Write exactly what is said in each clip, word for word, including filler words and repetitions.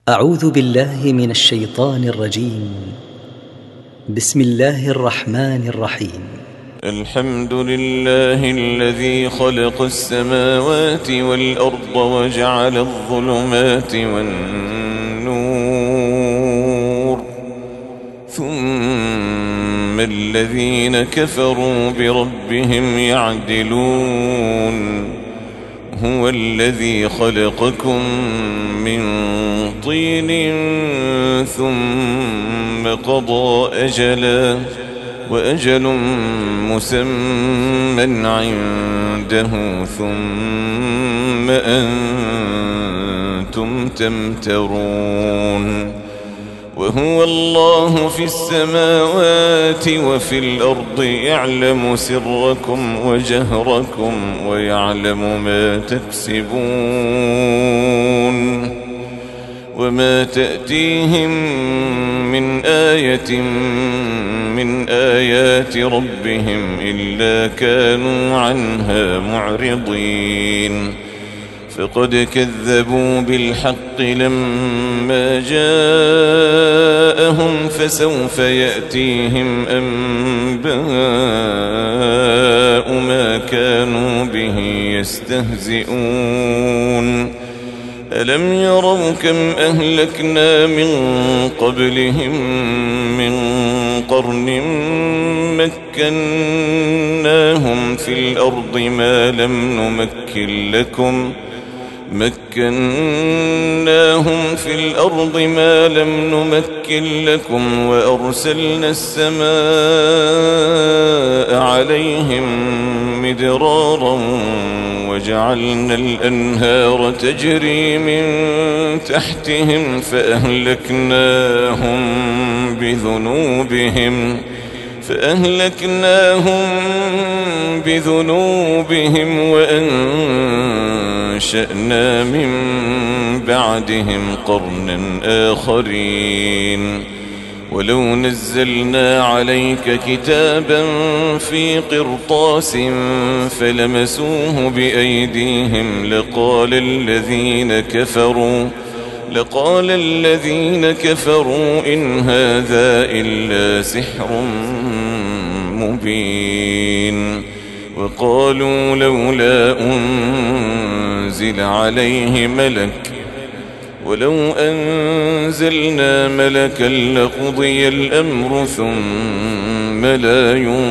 أعوذ بالله من الشيطان الرجيم. بسم الله الرحمن الرحيم. الحمد لله الذي خلق السماوات والأرض وجعل الظلمات والنور ثم الذين كفروا بربهم يعدلون. هو الذي خلقكم من طين ثم قضى أجلا وأجل مسمى عنده ثم أنتم تمترون. وهو الله في السماوات وفي الأرض يعلم سركم وجهركم ويعلم ما تكسبون. وما تأتيهم من آية من آيات ربهم إلا كانوا عنها معرضين. فقد كذبوا بالحق لما جاءهم فسوف يأتيهم أنباء ما كانوا به يستهزئون. ألم يروا كم أهلكنا من قبلهم من قرن مكناهم في الأرض ما لم نمكن لكم مكناهم في الأرض ما لم نمكن لكم وأرسلنا السماء عليهم مدرارا وجعلنا الأنهار تجري من تحتهم فأهلكناهم بذنوبهم فأهلكناهم بذنوبهم وأنشأنا من بعدهم قرنا آخرين. ولو نزلنا عليك كتابا في قرطاس فلمسوه بأيديهم لقال الذين كفروا لقال الذين كفروا إن هذا إلا سحر مبين. وقالوا لولا أنزل عليه ملك ولو أنزلنا ملكا لقضي الأمر ثم لا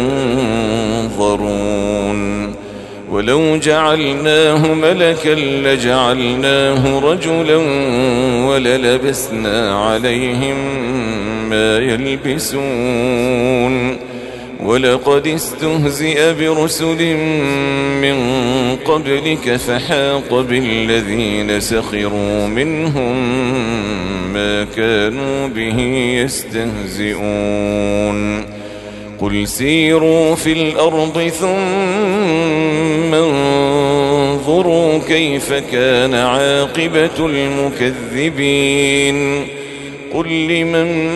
ينظرون. ولو جعلناه ملكا لجعلناه رجلا وللبسنا عليهم ما يلبسون. ولقد استهزئ برسل من قبلك فحاق بالذين سخروا منهم ما كانوا به يستهزئون. قل سيروا في الأرض ثم انظروا كيف كان عاقبة المكذبين. قل لمن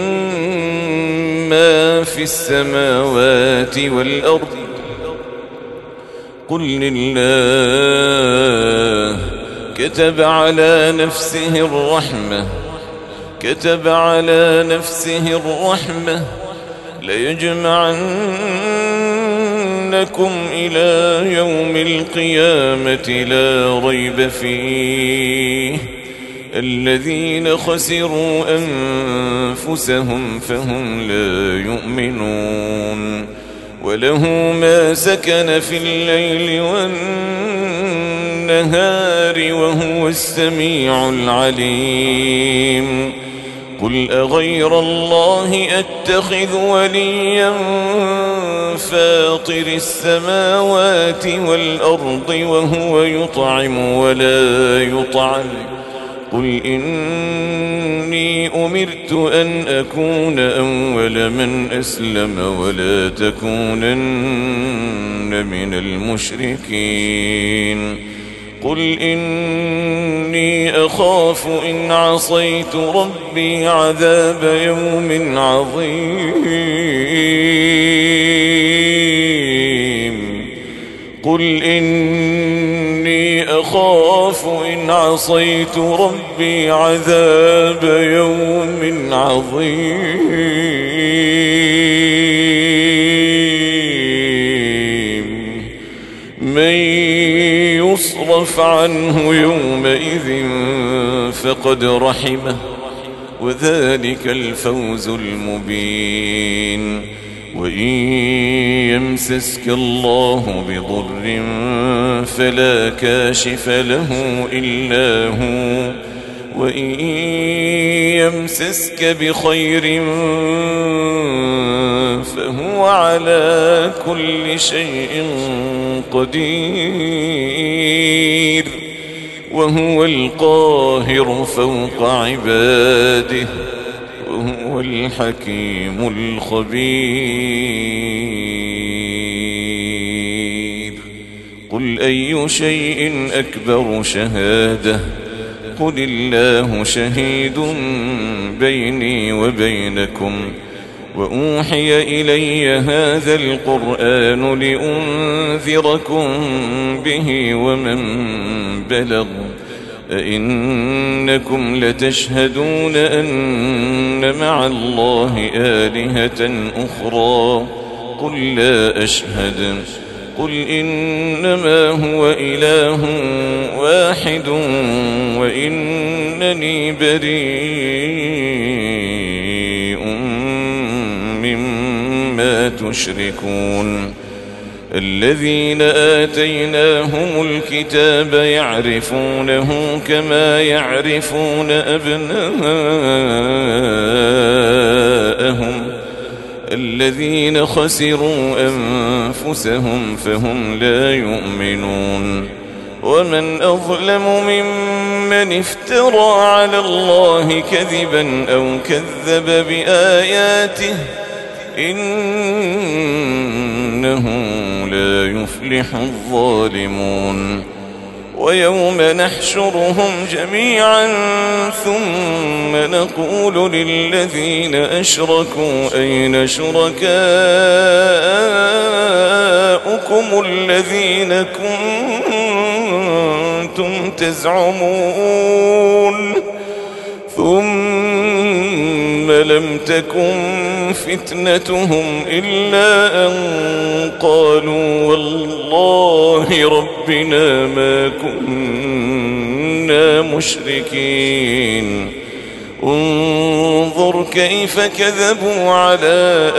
ما في السماوات والأرض قل لله كتب على نفسه الرحمة كتب على نفسه الرحمة ليجمعنكم إلى يوم القيامة لا ريب فيه. الذين خسروا أنفسهم فهم لا يؤمنون. وله ما سكن في الليل والنهار وهو السميع العليم. قل أغير الله أتخذ وليا فاطر السماوات والأرض وهو يطعم ولا يطعم. قل إني أمرت أن أكون أول من أسلم ولا تكونن من المشركين. قل إني أخاف إن عصيت ربي عذاب يوم عظيم. قل إني أخاف أخاف إن عصيت ربي عذاب يوم عظيم من يصرف عنه يومئذ فقد رحمه وذلك الفوز المبين وإن يمسسك الله بضر فلا كاشف له إلا هو وإن يمسسك بخير فهو على كل شيء قدير وهو القاهر فوق عباده وهو الحكيم الخبير قل أي شيء أكبر شهادة قل الله شهيد بيني وبينكم وأوحي إلي هذا القرآن لأنذركم به ومن بلغ أئنكم لتشهدون أن مع الله آلهة أخرى قل لا أشهد قل إنما هو إله واحد وإنني بريء مما تشركون الذين آتيناهم الكتاب يعرفونه كما يعرفون أبناءهم الذين خسروا أنفسهم فهم لا يؤمنون ومن أظلم ممن افترى على الله كذبا أو كذب بآياته إنه لا يفلح الظالمون ويوم نحشرهم جميعا ثم نقول للذين أشركوا أين شركاؤكم الذين كنتم تزعمون ثم لم تكن فتنتهم إلا أن قالوا والله ربنا ما كنا مشركين انظر كيف كذبوا على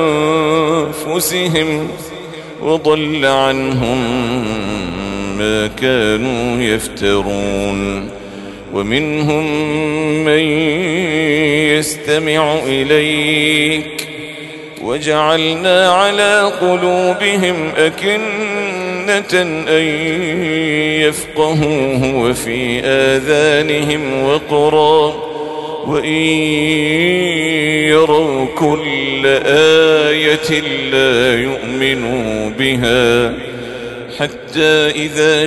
أنفسهم وضل عنهم ما كانوا يفترون ومنهم من يستمع إليك وجعلنا على قلوبهم أكنة أن يفقهوه وفي آذانهم وقرا وإن يروا كل آية لا يؤمنوا بها حتى إذا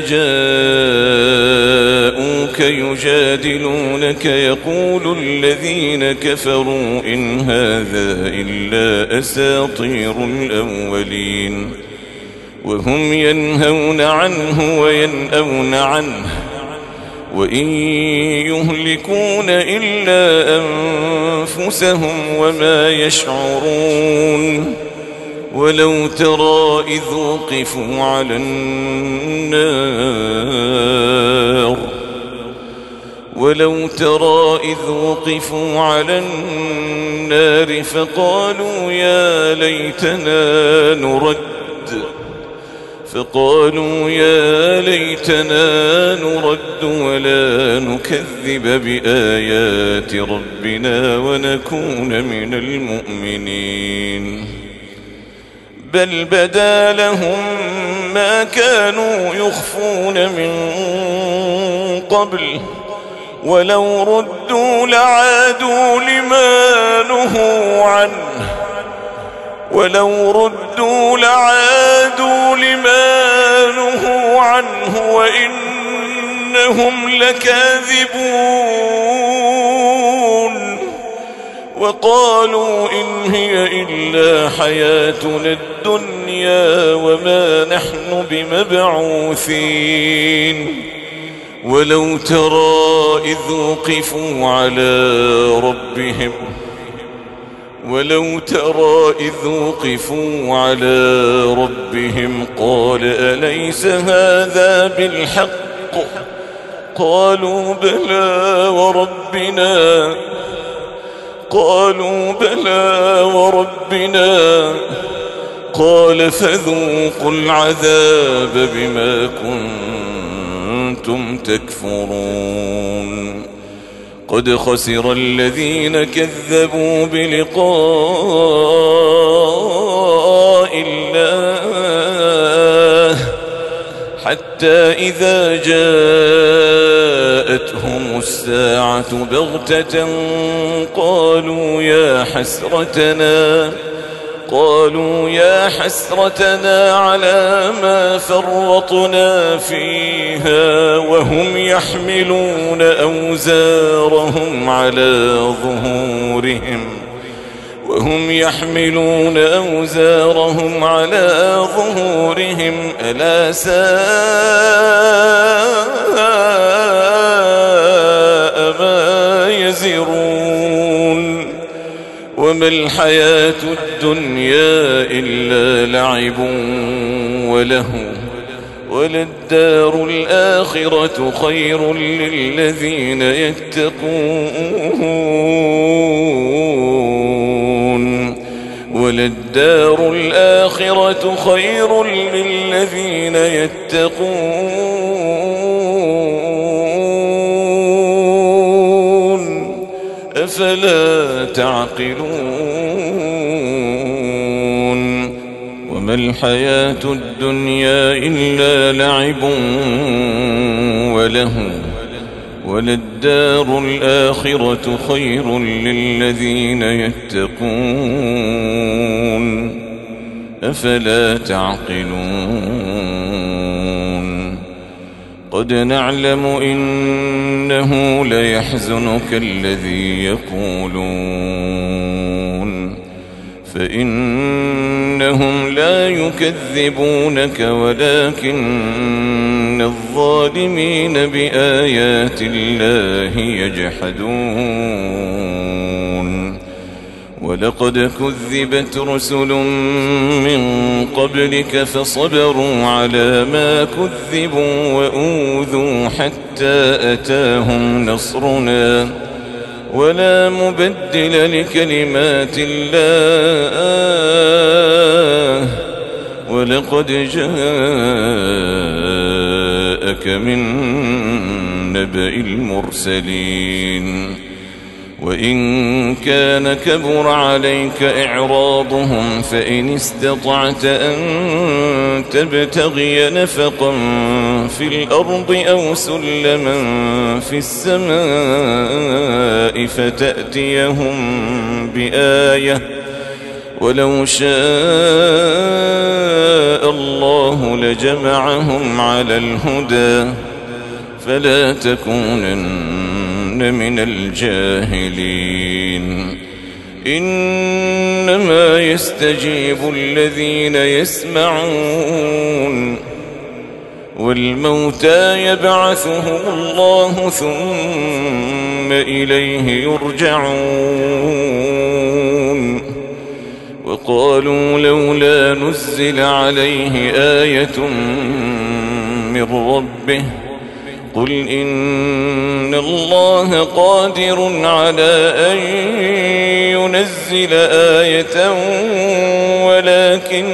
جاءوك يجادلونك يقول الذين كفروا إن هذا إلا أساطير الأولين وهم ينهون عنه وينأون عنه وإن يهلكون إلا أنفسهم وما يشعرون ولو ترى إذ وقفوا على النار ولو ترى إذ وقفوا على النار فقالوا يا ليتنا نرد فقالوا يا ليتنا نرد ولا نكذب بآيات ربنا ونكون من المؤمنين بل بدا لهم ما كانوا يخفون من قبل ولو ردوا لعادوا لما نهوا عنه ولو ردوا لعادوا لما نهوا عنه وإنهم لكاذبون وقالوا إن هي إلا حياتنا الدنيا وما نحن بمبعوثين ولو ترى إذ وقفوا على ربهم ولو ترى إذ وقفوا على ربهم قال أليس هذا بالحق قالوا بلى وربنا قالوا بلى وربنا قال فذوقوا العذاب بما كنتم تكفرون قد خسر الذين كذبوا بلقاء الله حتى إذا جاءتهم الساعة بغتة قالوا يا حسرتنا قالوا يا حسرتنا على ما فرطنا فيها وهم يحملون أوزارهم على ظهورهم وهم يحملون أوزارهم على ظهورهم ألا ساء ما يزرون وما الحياة الدنيا إلا لعب ولهو وللدار الآخرة خير للذين يتقون وللدار الآخرة خير للذين يتقون أفلا تعقلون وما الحياة الدنيا إلا لعب ولهو وللدار الآخرة خير للذين يتقون أفلا تعقلون قد نعلم إنه ليحزنك الذي يقولون فإنهم لا يكذبونك ولكن الظالمين بآيات الله يجحدون ولقد كذبت رسل من قبلك فصبروا على ما كذبوا وأوذوا حتى أتاهم نصرنا ولا مبدل لكلمات الله ولقد جاءك من نبأ المرسلين وإن كان كبر عليك إعراضهم فإن استطعت أن تبتغي نفقا في الأرض أو سلما في السماء فتأتيهم بآية ولو شاء الله لجمعهم على الهدى فلا تكونن من الجاهلين إنما يستجيب الذين يسمعون والموتى يبعثهم الله ثم إليه يرجعون وقالوا لولا نزل عليه آية من ربه قل إن الله قادر على أن ينزل آية ولكن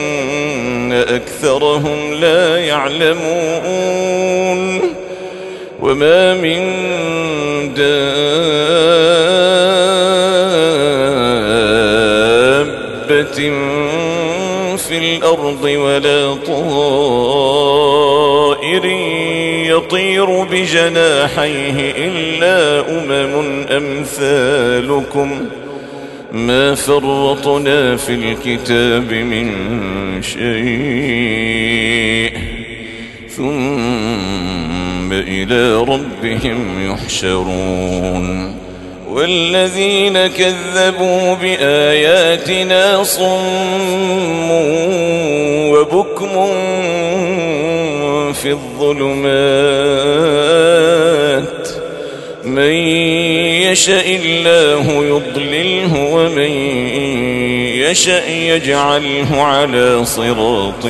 أكثرهم لا يعلمون وما من دابة في الأرض ولا طائر يطير بجناحيه إلا أمم أمثالكم ما فرطنا في الكتاب من شيء ثم إلى ربهم يحشرون والذين كذبوا بآياتنا صم وبكم في الظلمات من يشاء الله يضلله ومن يشاء يجعله على صراط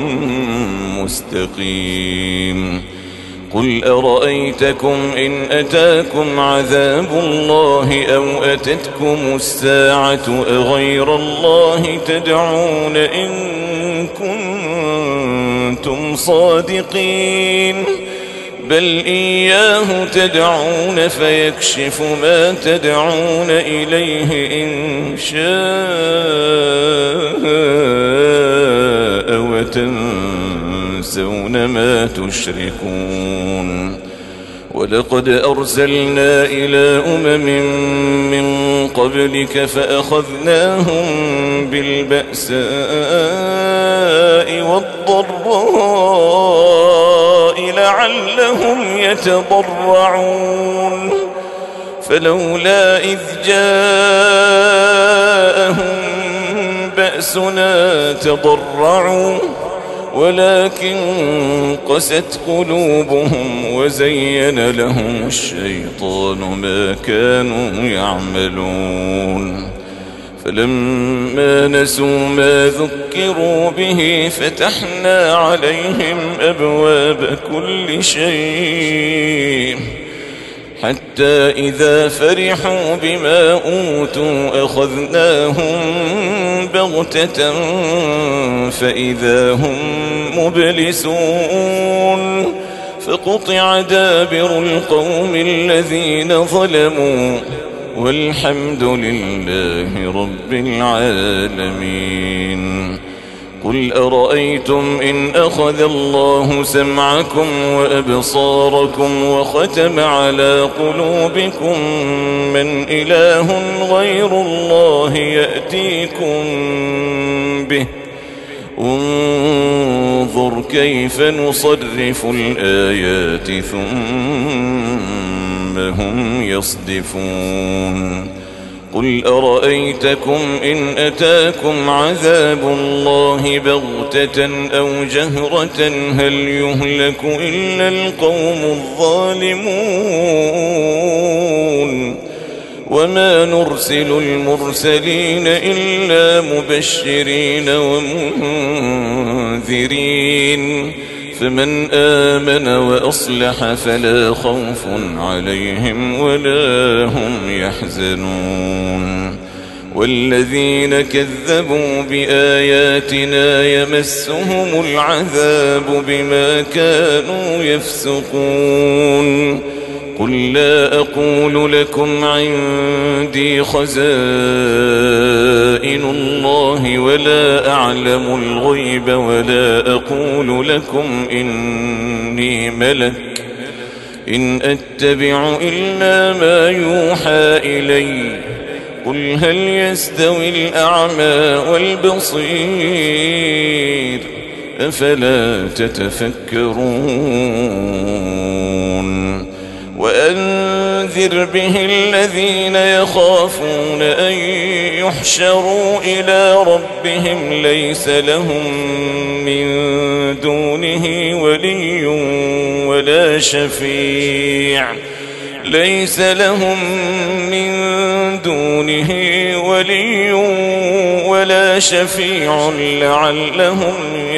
مستقيم قل أرأيتكم إن أتاكم عذاب الله أو أتتكم الساعة أغير الله تدعون إن كنتم صادقين بل إياه تدعون فيكشف ما تدعون إليه إن شاء وتنسون ما تشركون ولقد أرسلنا إلى أمم من قبلك فأخذناهم بالبأساء والضراء لعلهم يتضرعون فلولا إذ جاءهم بأسنا تضرعوا ولكن قست قلوبهم وزين لهم الشيطان ما كانوا يعملون فلما نسوا ما ذكروا به فتحنا عليهم أبواب كل شيء حتى إذا فرحوا بما أوتوا أخذناهم بغتة فإذا هم مبلسون فقطع دابر القوم الذين ظلموا والحمد لله رب العالمين قل أرأيتم إن أخذ الله سمعكم وأبصاركم وختم على قلوبكم من إله غير الله يأتيكم به انظر كيف نصرف الآيات ثم هم يصدفون قل أرأيتكم إن أتاكم عذاب الله بغتة أو جهرة هل يهلك إلا القوم الظالمون وما نرسل المرسلين إلا مبشرين ومنذرين فمن آمن وأصلح فلا خوف عليهم ولا هم يحزنون والذين كذبوا بآياتنا يمسهم العذاب بما كانوا يفسقون قل لا أقول لكم عندي خزائن الله ولا أعلم الغيب ولا أقول لكم إني ملك إن أتبع إلا ما يوحى إلي قل هل يستوي الأعمى والبصير أفلا تتفكرون وأنذر به الذين يخافون أن يحشروا إلى ربهم ليس لهم من دونه ولي ولا شفيع ليس لهم من دونه ولي ولا شفيع لعلهم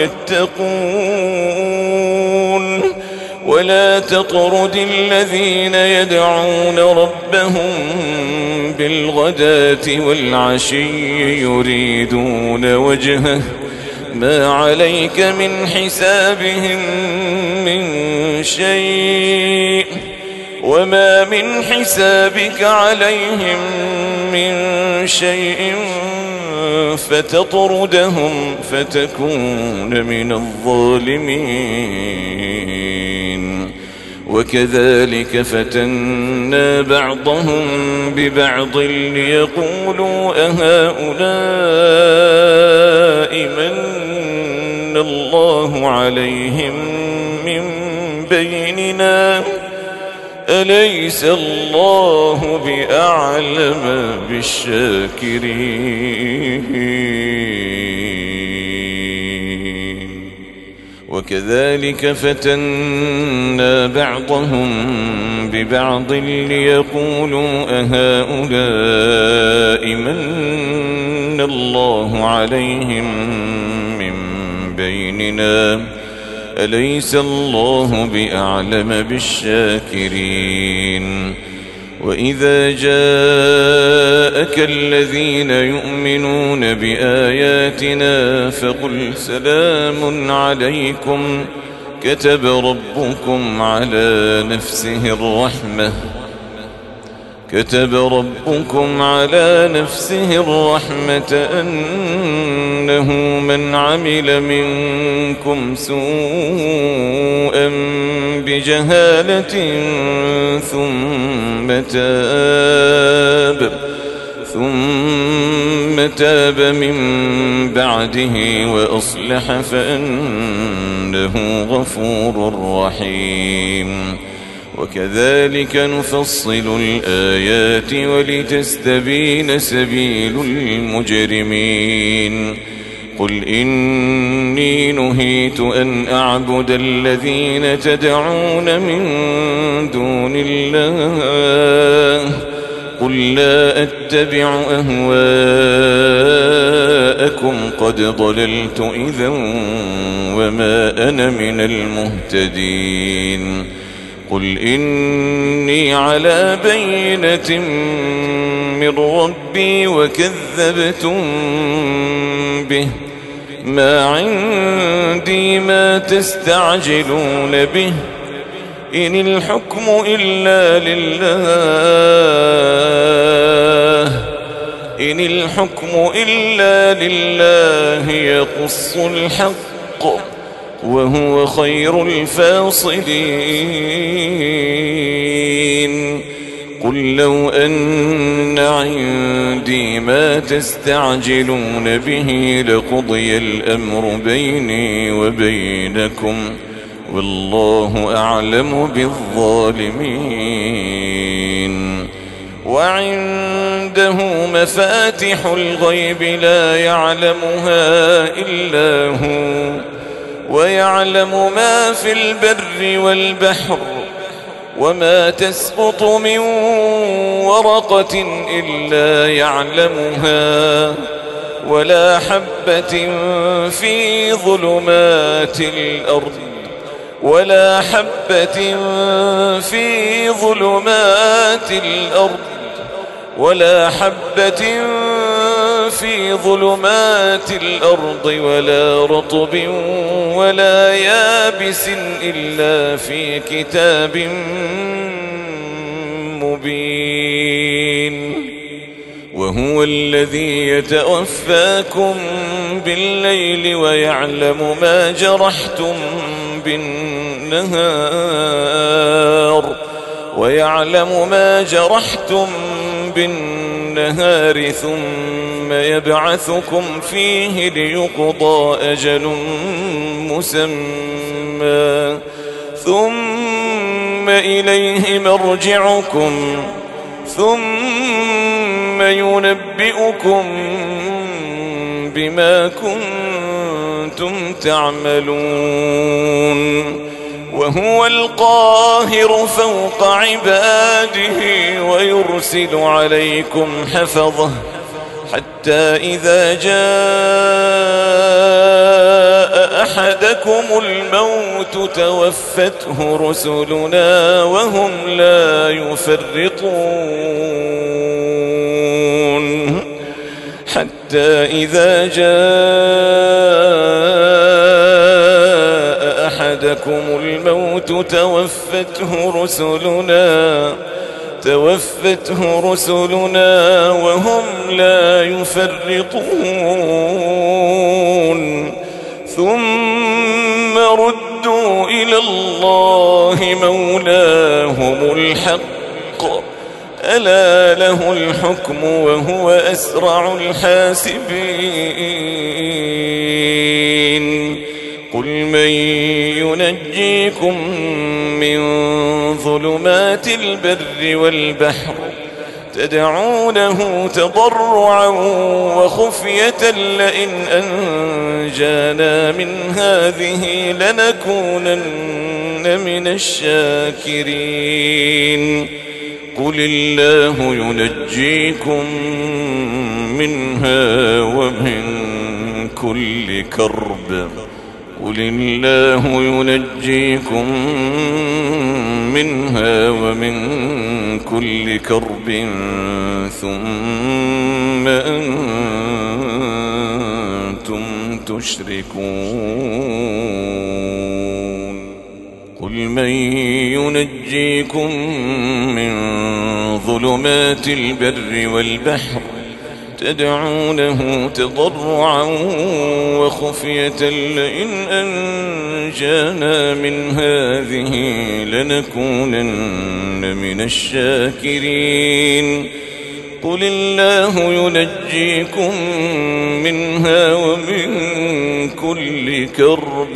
يتقون ولا تطرد الذين يدعون ربهم بالغداة والعشي يريدون وجهه ما عليك من حسابهم من شيء وما من حسابك عليهم من شيء فتطردهم فتكون من الظالمين وكذلك فتنا بعضهم ببعض ليقولوا أهؤلاء من الله عليهم من بيننا أليس الله بأعلم بالشاكرين وكذلك فتنا بعضهم ببعض ليقولوا أهؤلاء من الله عليهم من بيننا أليس الله بأعلم بالشاكرين وإذا جاءك الذين يؤمنون بآياتنا فقل سلام عليكم كتب ربكم على نفسه الرحمة كتب ربكم على نفسه الرحمة أنه من عمل منكم سوءا بجهالة ثم تاب ثم تاب من بعده وأصلح فإنه غفور رحيم وكذلك نفصل الآيات ولتستبين سبيل المجرمين قل إني نهيت أن أعبد الذين تدعون من دون الله قل لا أتبع أهواءكم قد ضللت إذا وما أنا من المهتدين قل إني على بينة من ربي وكذبتم به ما عندي ما تستعجلون به إن الحكم إلا لله إن الحكم إلا لله يقص الحق وهو خير الفاصلين قل لو أن عندي ما تستعجلون به لقضي الأمر بيني وبينكم والله أعلم بالظالمين وعنده مفاتح الغيب لا يعلمها إلا هو ويعلم ما في البر والبحر وما تسقط من ورقة إلا يعلمها ولا حبة في ظلمات الأرض ولا حبة في ظلمات الأرض ولا حبة في ظلمات الأرض ولا رطب ولا يابس إلا في كتاب مبين وهو الذي يتوفاكم بالليل ويعلم ما جرحتم بالنهار ويعلم ما جرحتم بالنهار ثم يبعثكم فيه ليقضى أجل مسمى ثم إليه مرجعكم ثم ينبئكم بما كنتم تعملون وهو القاهر فوق عباده ويرسل عليكم حفظه حتى إذا جاء أحدكم الموت توفته رسلنا وهم لا يفرطون حتى إذا جاء أحدكم الموت توفته رسلنا توفته رسلنا وهم لا يفرطون ثم ردوا إلى الله مولاهم الحق ألا له الحكم وهو أسرع الحاسبين قل من ينجيكم من ظلمات البر والبحر تدعونه تضرعا وخفية لئن أنجانا من هذه لنكونن من الشاكرين قل الله ينجيكم منها ومن كل كرب قل الله ينجيكم منها ومن كل كرب ثم أنتم تشركون قل من ينجيكم من ظلمات البر والبحر تدعونه تضرعا وخفية لئن أنجانا من هذه لنكونن من الشاكرين قل الله ينجيكم منها ومن كل كرب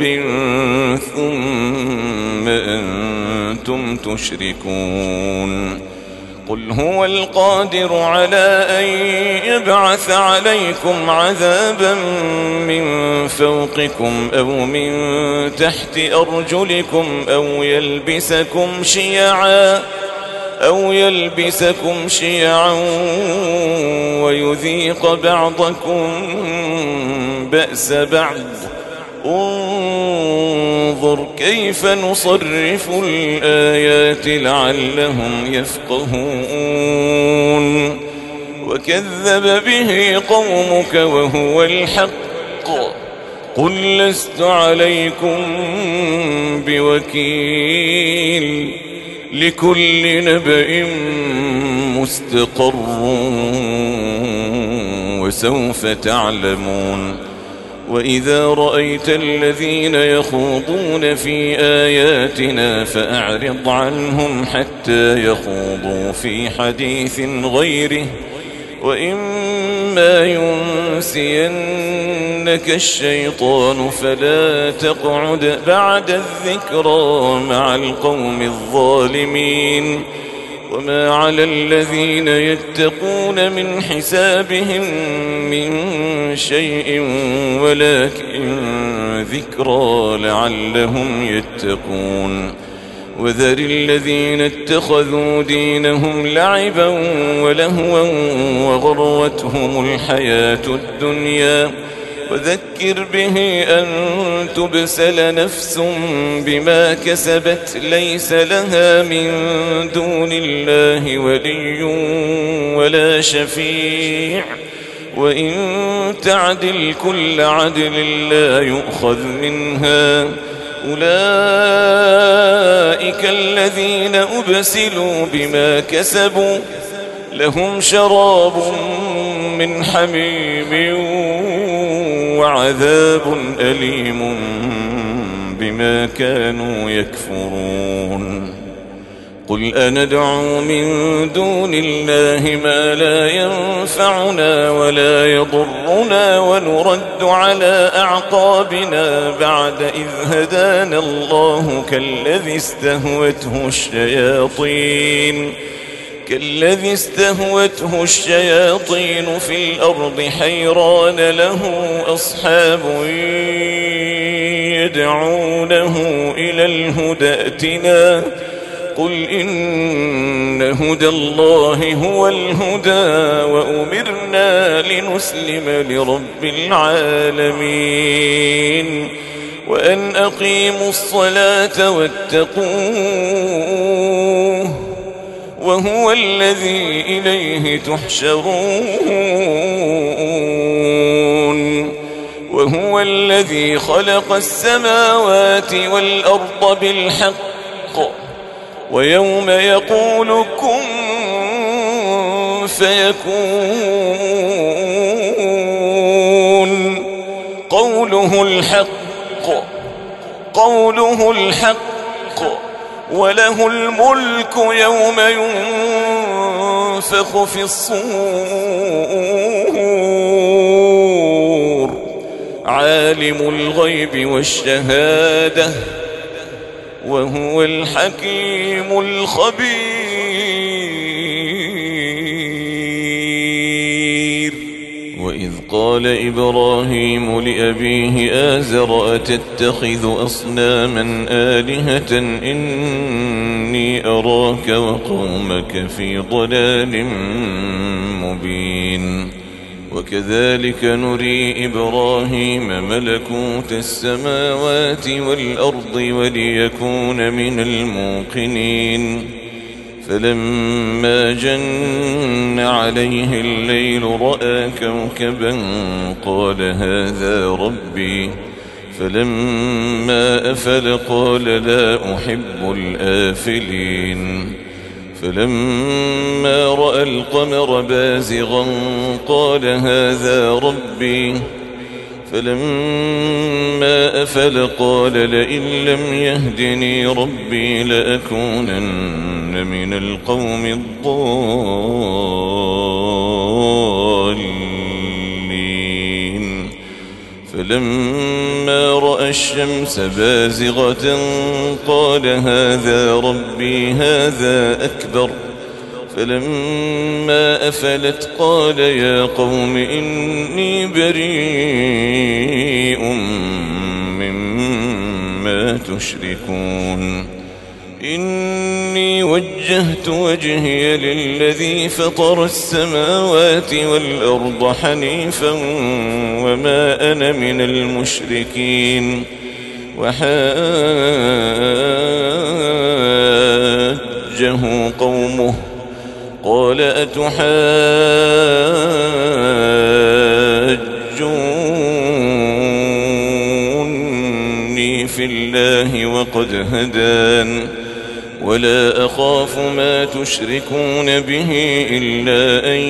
ثم أنتم تشركون قل هو القادر على أن يبعث عليكم عذابا من فوقكم أو من تحت أرجلكم أو يلبسكم شيعا أو يلبسكم شيعا ويذيق بعضكم بأس بعض انظر كيف نصرف الآيات لعلهم يفقهون وكذب به قومك وهو الحق قل لست عليكم بوكيل لكل نبأ مستقر وسوف تعلمون وإذا رأيت الذين يخوضون في آياتنا فأعرض عنهم حتى يخوضوا في حديث غيره وإما ينسينك الشيطان فلا تقعد بعد الذكرى مع القوم الظالمين وما على الذين يتقون من حسابهم من شيء ولكن ذكرى لعلهم يتقون وذر الذين اتخذوا دينهم لعبا ولهوا وغرتهم الحياة الدنيا وذكر به أن تبسل نفس بما كسبت ليس لها من دون الله ولي ولا شفيع وإن تعدل كل عدل لا يؤخذ منها أولئك الذين أبسلوا بما كسبوا لهم شراب من حميم وعذاب أليم بما كانوا يكفرون قل أندعو من دون الله ما لا ينفعنا ولا يضرنا ونرد على أعقابنا بعد إذ هدانا الله كالذي استهوته الشياطين كالذي استهوته الشياطين في الأرض حيران له أصحاب يدعونه إلى الهدى ائتنا قل إن هدى الله هو الهدى وأمرنا لنسلم لرب العالمين وأن أقيموا الصلاة واتقوه وهو الذي إليه تحشرون وهو الذي خلق السماوات والأرض بالحق ويوم يقول كن فيكون قوله الحق قوله الحق وله الملك يوم ينفخ في الصور عالم الغيب والشهادة وهو الحكيم الخبير. وإذ قال إبراهيم لأبيه آزر أتتخذ أصناما آلهة إني أراك وقومك في ضلال مبين وكذلك نري إبراهيم ملكوت السماوات والأرض وليكون من الموقنين فلما جن عليه الليل رأى كوكبا قال هذا ربي فلما أفل قال لا أحب الآفلين فلما رأى القمر بازغا قال هذا ربي فلما أفل قال لئن لم يهدني ربي لأكونن من القوم الضالين فلما رأى الشمس بازغة قال هذا ربي هذا أكبر فلما أفلت قال يا قوم إني بريء مما تشركون إني وجهت وجهي للذي فطر السماوات والأرض حنيفا وما أنا من المشركين وحاجه قومه قال أتحاجوني في الله وقد هدان ولا أخاف ما تشركون به إلا أن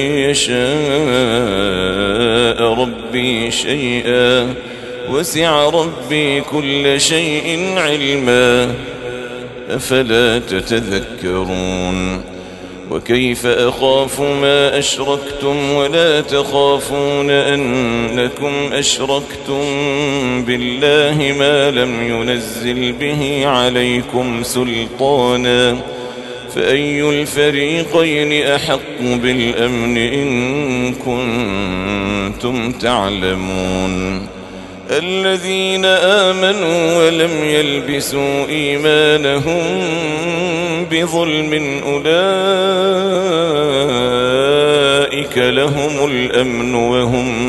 يشاء ربي شيئا وسع ربي كل شيء علما أفلا تتذكرون وكيف أخاف ما أشركتم ولا تخافون أنكم أشركتم بالله ما لم ينزل به عليكم سلطانا فأي الفريقين أحق بالأمن إن كنتم تعلمون الذين آمنوا ولم يلبسوا إيمانهم بظلم أولئك لهم الأمن وهم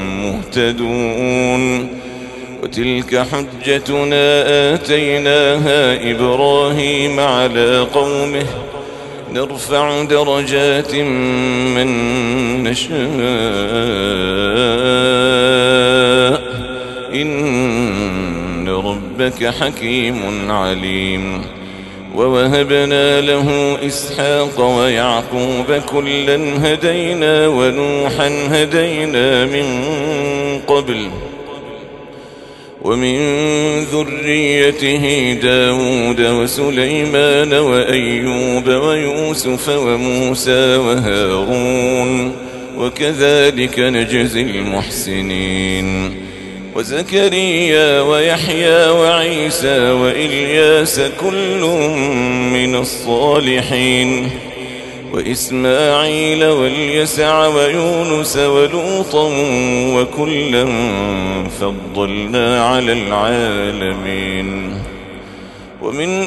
مهتدون وتلك حجتنا آتيناها إبراهيم على قومه نرفع درجات من نشاء إن ربك حكيم عليم ووهبنا له إسحاق ويعقوب كلا هدينا ونوحا هدينا من قبل ومن ذريته داود وسليمان وأيوب ويوسف وموسى وهارون وكذلك نجزي المحسنين وزكريا ويحيى وعيسى وإلياس كل من الصالحين وإسماعيل واليسع ويونس ولوطا وكلا فضلنا على العالمين ومن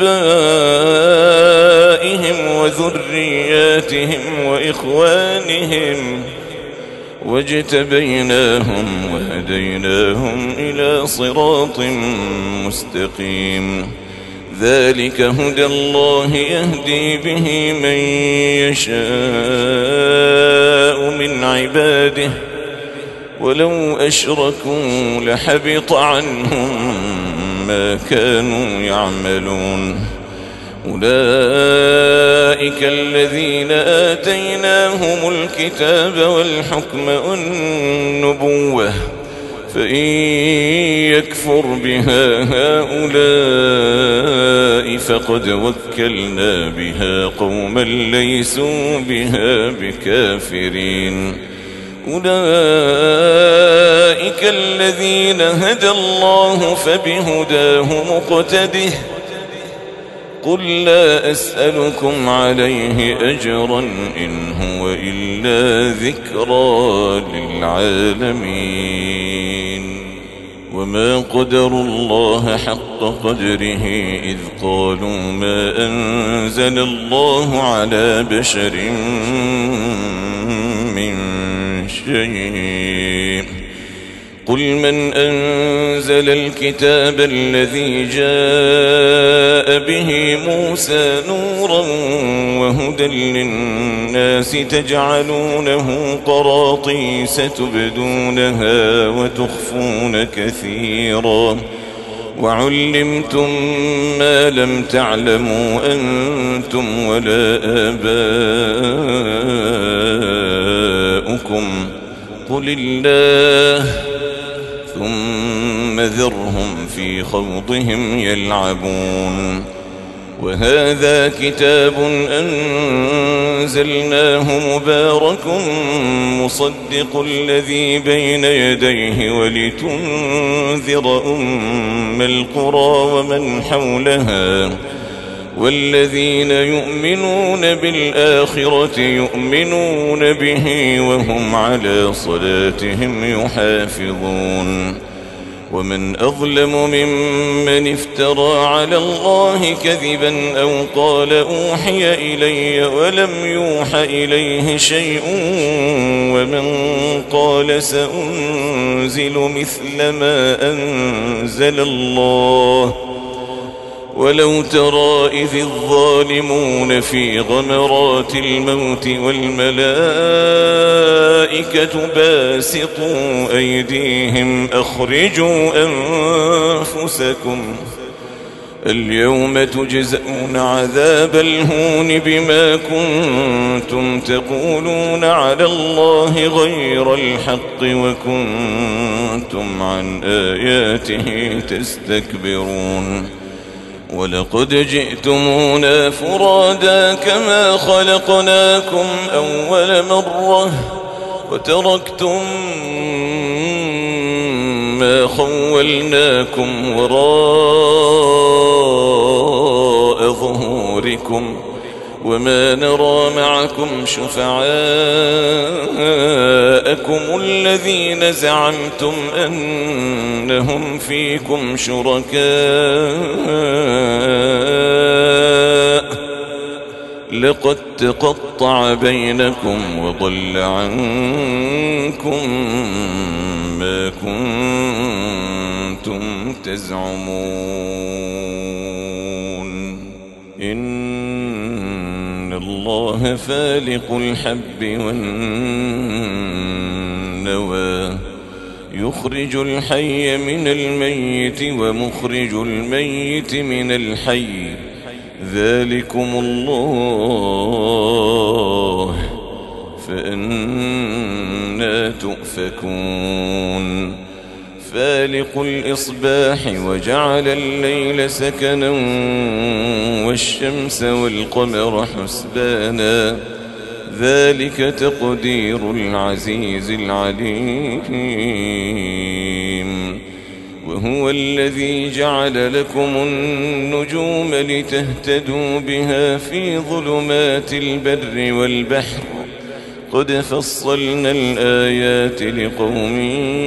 آبائهم وذرياتهم وإخوانهم واجتبيناهم وهديناهم إلى صراط مستقيم ذلك هدى الله يهدي به من يشاء من عباده ولو أشركوا لحبط عنهم ما كانوا يعملون أولئك الذين آتيناهم الكتاب والحكم والنبوة فإن يكفر بها هؤلاء فقد وكلنا بها قوما ليسوا بها بكافرين أولئك الذين هدى الله فبهداه مقتده قل لا أسألكم عليه أجرا إن هو إلا ذكرى للعالمين. وما قدروا الله حق قدره إذ قالوا ما أنزل الله على بشر من شيء. قل من أنزل الكتاب الذي جاء به موسى نورا وهدى للناس تجعلونه قراطيس تبدونها وتخفون كثيرا وعلمتم ما لم تعلموا أنتم ولا آباؤكم قل الله ثم ذرهم في خوضهم يلعبون. وهذا كتاب أنزلناه مبارك مصدق الذي بين يديه ولتنذر أم القرى ومن حولها والذين يؤمنون بالآخرة يؤمنون به وهم على صلاتهم يحافظون. ومن أظلم ممن افترى على الله كذبا أو قال أوحي إلي ولم يوح إليه شيء ومن قال سأنزل مثل ما أنزل الله. ولو ترى إذ الظالمون في غمرات الموت والملائكة باسطوا أيديهم أخرجوا أنفسكم اليوم تجزؤون عذاب الهون بما كنتم تقولون على الله غير الحق وكنتم عن آياته تستكبرون. ولقد جئتمونا فرادا كما خلقناكم أول مرة وتركتم ما خولناكم وراء ظهوركم وما نرى معكم شفعاءكم الذين زعمتم أنهم فيكم شركاء لقد تقطع بينكم وضل عنكم ما كنتم تزعمون. إن الله فالق الحب والنوى يخرج الحي من الميت ومخرج الميت من الحي ذلكم الله فأنى تؤفكون. فالق الإصباح وجعل الليل سكنا والشمس والقمر حسبانا ذلك تقدير العزيز العليم. وهو الذي جعل لكم النجوم لتهتدوا بها في ظلمات البر والبحر قد فصلنا الآيات لقوم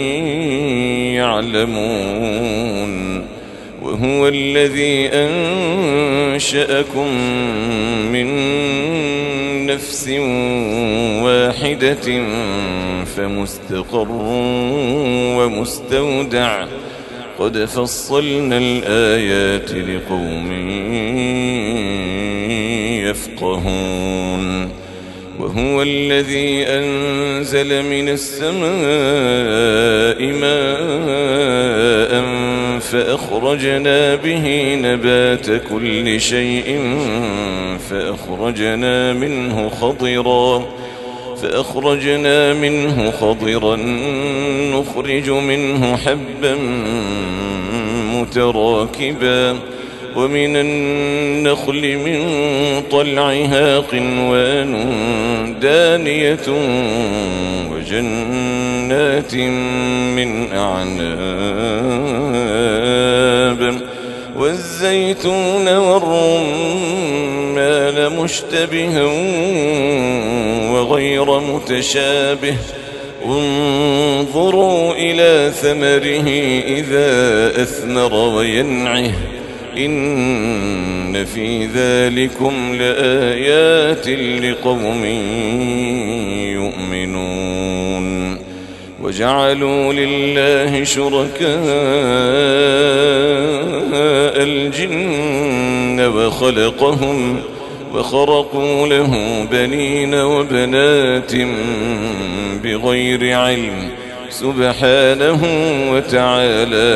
يعلمون. وهو الذي أنشأكم من نفس واحدة فمستقر ومستودع قد فصلنا الآيات لقوم يفقهون. وهو الذي أنزل من السماء ماء فأخرجنا به نبات كل شيء فأخرجنا منه خضرا فأخرجنا منه خضرا نخرج منه حبا متراكبا ومن النخل من طلعها قنوان دانية وجنات من أعناب والزيتون والزيتون والرمان مشتبها وغير متشابه انظروا إلى ثمره إذا أثمر وينعه إن في ذلكم لآيات لقوم يؤمنون وجعلوا لله شركاء الجن وخلقهم وخرقوا له بنين وبنات بغير علم سبحانه وتعالى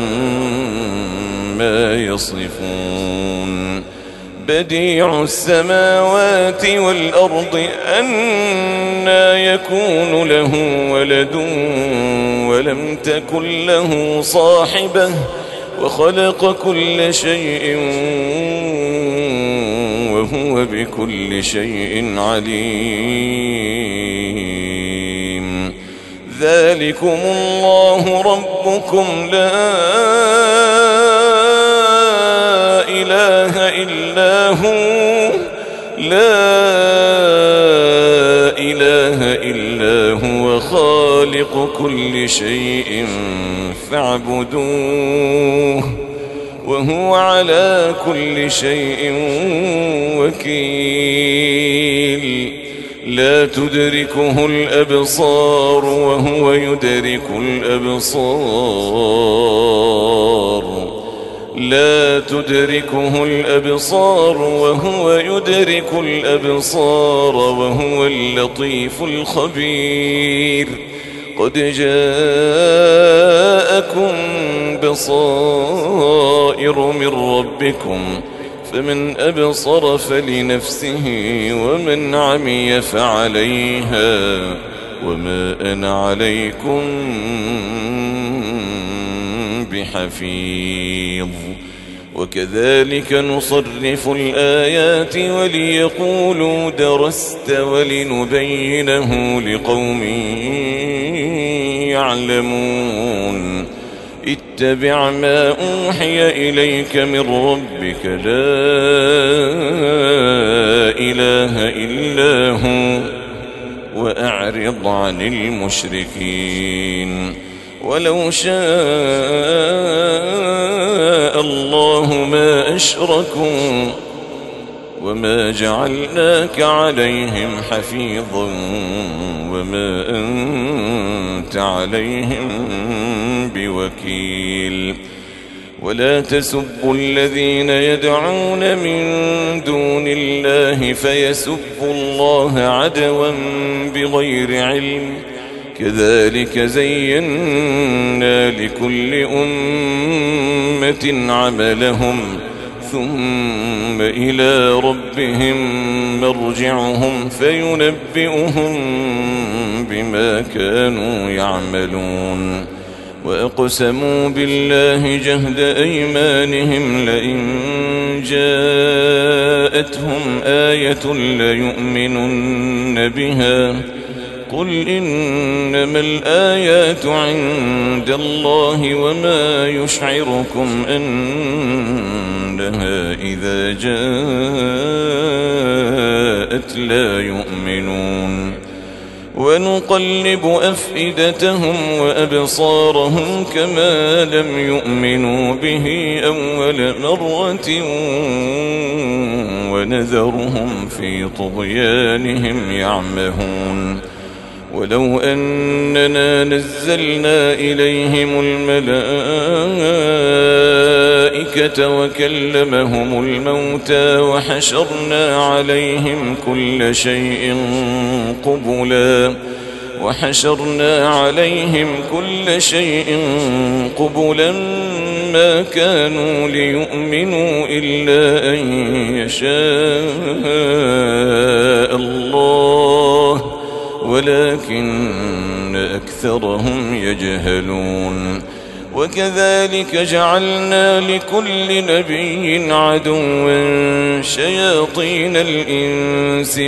عما يصفون بديع السماوات والأرض أنى يكون له ولد ولم تكن له صاحبة وخلق كل شيء وهو بكل شيء عليم ذلكم الله ربكم لا إله إلا هو لا إله إلا هو خالق كل شيء فاعبدوه وهو على كل شيء وكيل لا تدركه الأبصار وهو يدرك الأبصار لا تدركه الأبصار وهو يدرك الأبصار وهو اللطيف الخبير قد جاءكم بصائر من ربكم فمن أبصر فلنفسه ومن عمي فعليها وما أنا عليكم بحفيظ وكذلك نصرف الآيات وليقولوا درست ولنبينه لقوم يعلمون اتبع ما أوحي إليك من ربك لا إله إلا هو وأعرض عن المشركين ولو شاء الله ما أشركوا وما جعلناك عليهم حفيظا وما أنت عليهم بوكيل ولا تسبوا الذين يدعون من دون الله فيسبوا الله عدوا بغير علم كذلك زينا لكل أمة عملهم ثم إلى ربهم مرجعهم فينبئهم بما كانوا يعملون وأقسموا بالله جهد أيمانهم لئن جاءتهم آية ليؤمنن بها قل إنما الآيات عند الله وما يشعركم أنها إذا جاءت لا يؤمنون ونقلب أفئدتهم وأبصارهم كما لم يؤمنوا به أول مرة ونذرهم في طغيانهم يعمهون ولو أننا نزلنا إليهم الملائكة وكلمهم الموتى وحشرنا عليهم كل شيء قبلا وحشرنا عليهم كل شيء قبلا ما كانوا ليؤمنوا إلا أن يشاء الله ولكن أكثرهم يجهلون وكذلك جعلنا لكل نبي عدوا شياطين الإنس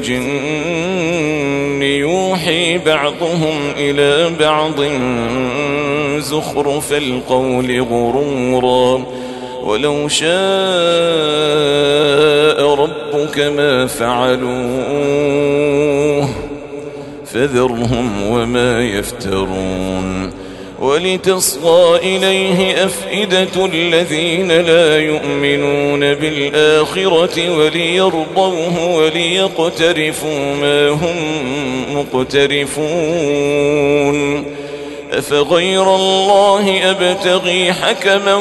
والجن يوحي بعضهم إلى بعض زخرف القول غرورا ولو شاء ربك ما فعلوه فذرهم وما يفترون ولتصغى إليه أفئدة الذين لا يؤمنون بالآخرة وليرضوه وليقترفوا ما هم مقترفون أفغير الله أبتغي حكما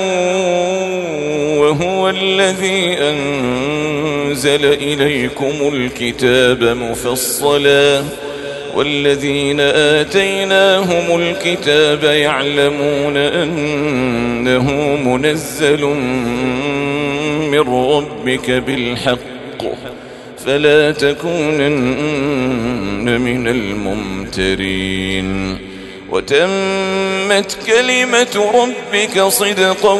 وهو الذي أنزل إليكم الكتاب مفصلا والذين آتيناهم الكتاب يعلمون أنه منزل من ربك بالحق فلا تكونن من الممترين وتمت كلمة ربك صدقا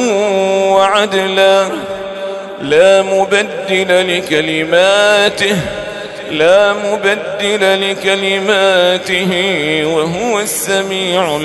وعدلا لا مبدل لكلماته لا مبدل لكلماته وهو السميع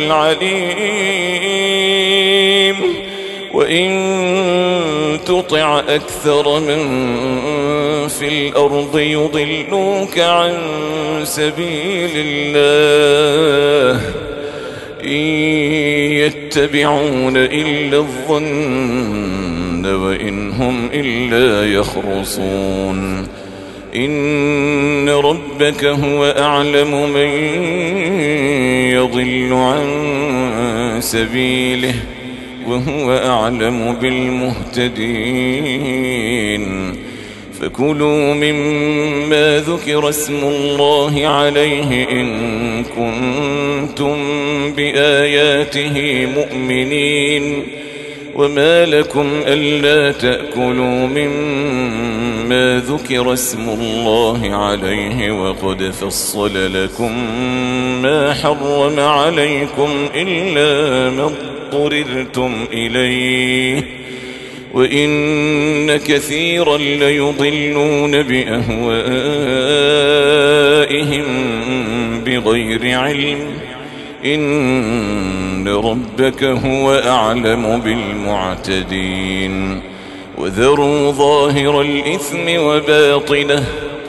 العليم وإن تطع أكثر من في الأرض يضلوك عن سبيل الله إن يتبعون إلا الظن وإن هم إلا يخرصون إن ربك هو أعلم من يضل عن سبيله وهو أعلم بالمهتدين فكلوا مما ذكر اسم الله عليه إن كنتم بآياته مؤمنين وما لكم ألا تأكلوا مما ذكر اسم الله عليه وقد فصل لكم ما حرم عليكم إلا ما اضطررتم إليه وإن كثيرا ليضلون بأهوائهم بغير علم إن ربك هو أعلم بالمعتدين وذروا ظاهر الإثم وباطنه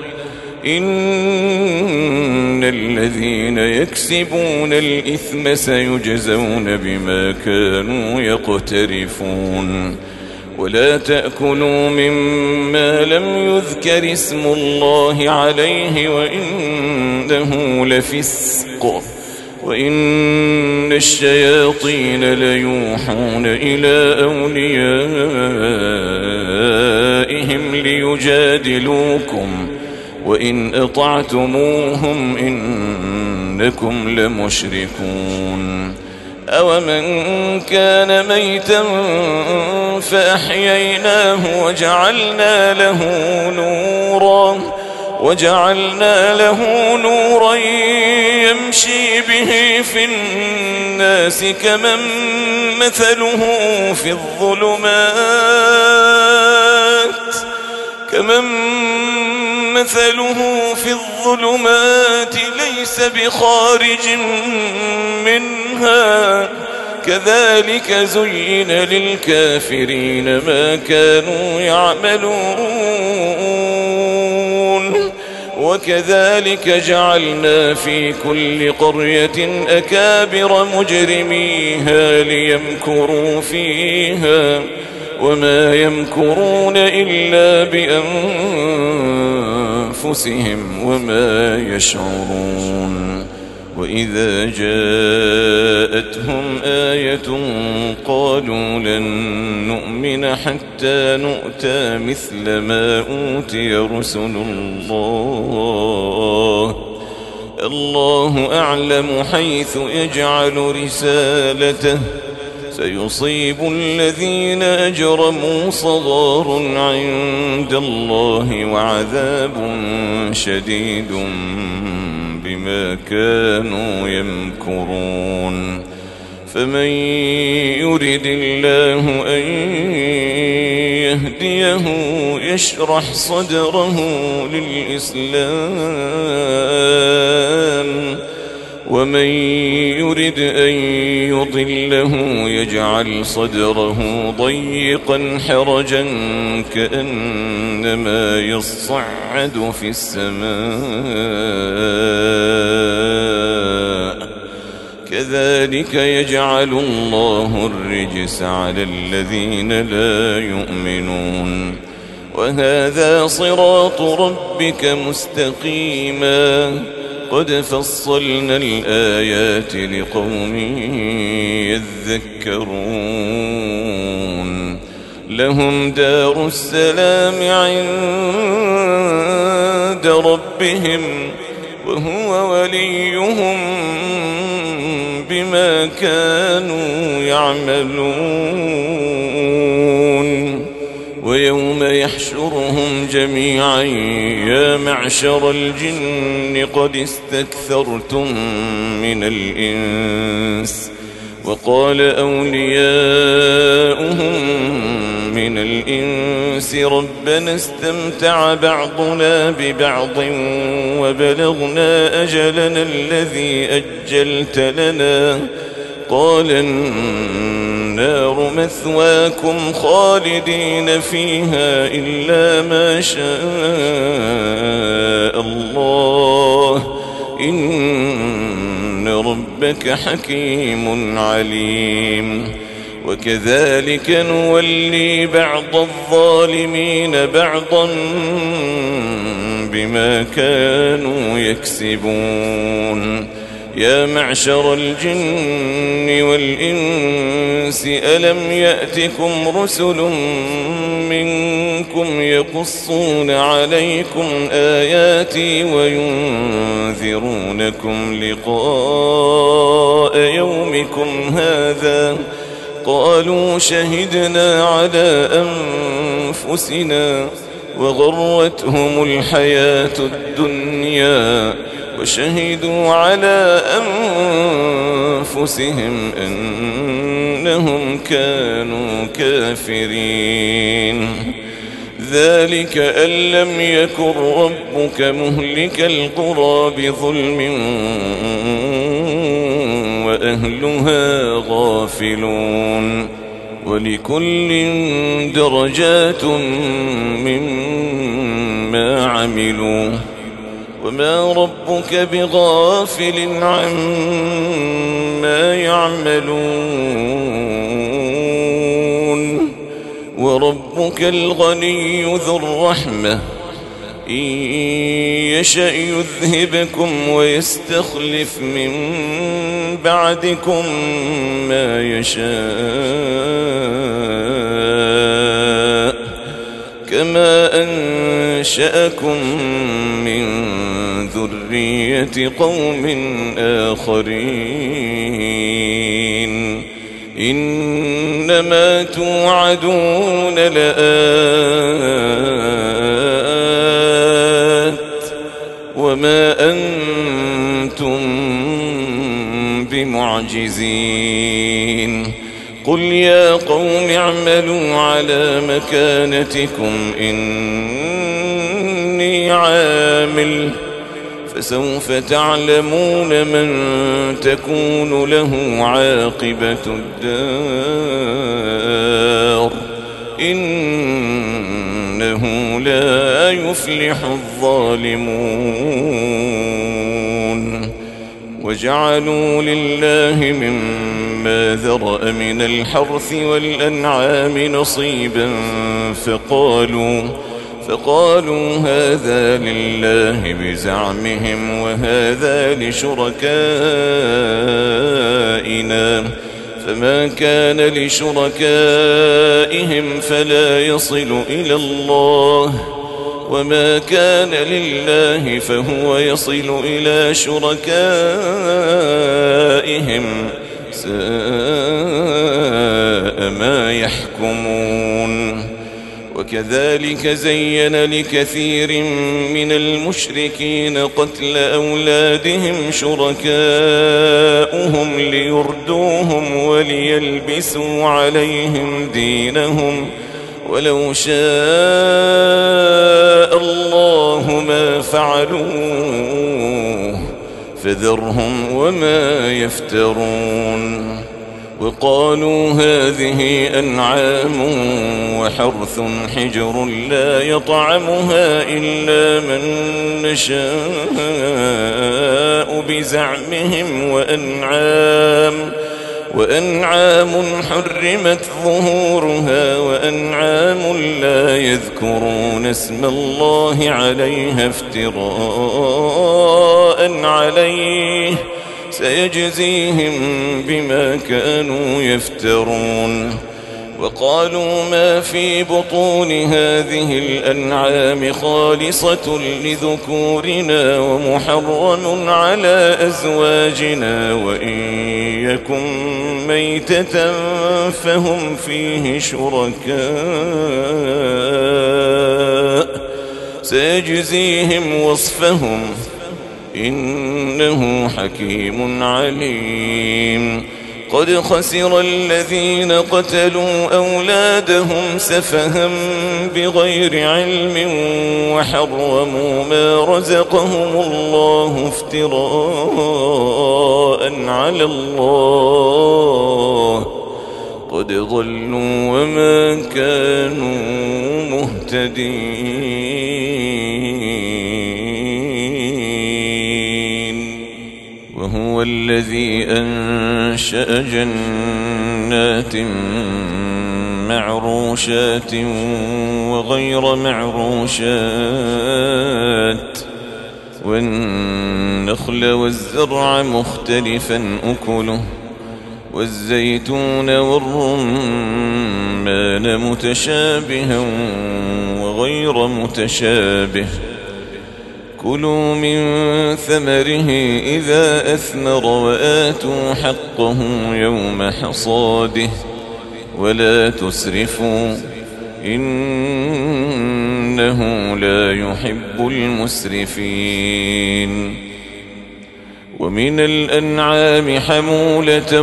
إن الذين يكسبون الإثم سيجزون بما كانوا يقترفون ولا تأكلوا مما لم يذكر اسم الله عليه وإنه لفسق وإن الشياطين ليوحون إلى أوليائهم ليجادلوكم وإن أطعتموهم إنكم لمشركون أومن كان ميتا فأحييناه وجعلنا له نورا وجعلنا له نورا يمشي به في الناس كمن مثله في الظلمات كمن مثله في الظلمات ليس بخارج منها كذلك زين للكافرين ما كانوا يعملون وكذلك جعلنا في كل قرية أكابر مجرميها ليمكروا فيها وما يمكرون إلا بأنفسهم وما يشعرون وإذا جاءتهم آية قالوا لن نؤمن حتى نؤتى مثل ما أوتي رسل الله الله أعلم حيث يجعل رسالته سيصيب الذين أجرموا صغار عند الله وعذاب شديد بما كانوا يمكرون فمن يرد الله أن يهديه يشرح صدره للإسلام ومن يرد أن يضله يجعل صدره ضيقا حرجا كأنما يصعد في السماء كذلك يجعل الله الرجس على الذين لا يؤمنون وهذا صراط ربك مستقيما قد فصلنا الآيات لقوم يذكرون لهم دار السلام عند ربهم وهو وليهم بما كانوا يعملون ويوم يحشرهم جميعا يا معشر الجن قد استكثرتم من الإنس وقال أولياؤهم من الإنس ربنا استمتع بعضنا ببعض وبلغنا أجلنا الذي أجلت لنا قال النار مثواكم خالدين فيها إلا ما شاء الله إن ربك حكيم عليم وكذلك نولي بعض الظالمين بعضا بما كانوا يكسبون يا معشر الجن والإنس ألم يأتكم رسل منكم يقصون عليكم آياتي وينذرونكم لقاء يومكم هذا قالوا شهدنا على أنفسنا وغرتهم الحياة الدنيا وشهدوا على أنفسهم أنهم كانوا كافرين ذلك أن لم يكن ربك مهلك القرى بظلم وأهلها غافلون ولكل درجات مما عملوا وما ربك بغافل عما يعملون وربك الغني ذو الرحمة إن يشأ يذهبكم ويستخلف من بعدكم ما يشاء كما أنشأكم من ذرية قوم آخرين إنما توعدون لآت وما أنتم بمعجزين قل يا قوم اعملوا على مكانتكم إني عامل فسوف تعلمون من تكون له عاقبة الدار إنه لا يفلح الظالمون وجعلوا لله مما ذرأ من الحرث والأنعام نصيبا فقالوا فقالوا هذا لله بزعمهم وهذا لشركائنا فما كان لشركائهم فلا يصل إلى الله وما كان لله فهو يصل إلى شركائهم ساء ما يحكمون وكذلك زين لكثير من المشركين قتل أولادهم شركاؤهم ليردوهم وليلبسوا عليهم دينهم ولو شاء الله ما فعلوه فذرهم وما يفترون. وقالوا هذه أنعام وحرث حجر لا يطعمها إلا من نشاء بزعمهم وأنعام وأنعام حرمت ظهورها وأنعام لا يذكرون اسم الله عليها افتراء عليه سيجزيهم بما كانوا يفترون. وقالوا ما في بطون هذه الأنعام خالصة لذكورنا ومحرم على أزواجنا وإن يكن ميتة فهم فيه شركاء سيجزيهم وصفهم إنه حكيم عليم. قد خسر الذين قتلوا أولادهم سفها بغير علم وحرموا ما رزقهم الله افتراء على الله قد ضلوا وما كانوا مهتدين. وهو الذي أنشأ جنات معروشات وغير معروشات والنخل والزرع مختلفا أكله والزيتون والرمان متشابها وغير متشابه كلوا من ثمره إذا أثمر وآتوا حقه يوم حصاده ولا تسرفوا إنه لا يحب المسرفين. ومن الأنعام حمولة